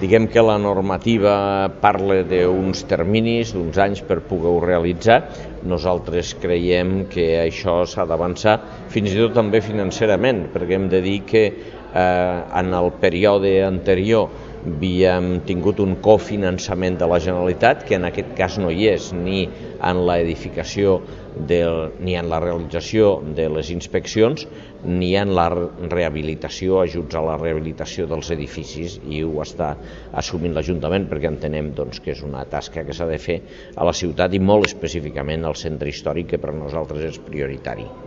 Diguem que la normativa parla d'uns terminis, d'uns anys per poder-ho realitzar. Nosaltres creiem que això s'ha d'avançar, fins i tot també financerament, perquè hem de dir que en el període anterior havíem tingut un cofinançament de la Generalitat, que en aquest cas no hi és, ni en l'edificació ni en la realització de les inspeccions, ni en la rehabilitació, ajuts a la rehabilitació dels edificis, i ho està assumint l'Ajuntament perquè entenem que és una tasca que s'ha de fer a la ciutat i molt específicament al centre històric, que per nosaltres és prioritari.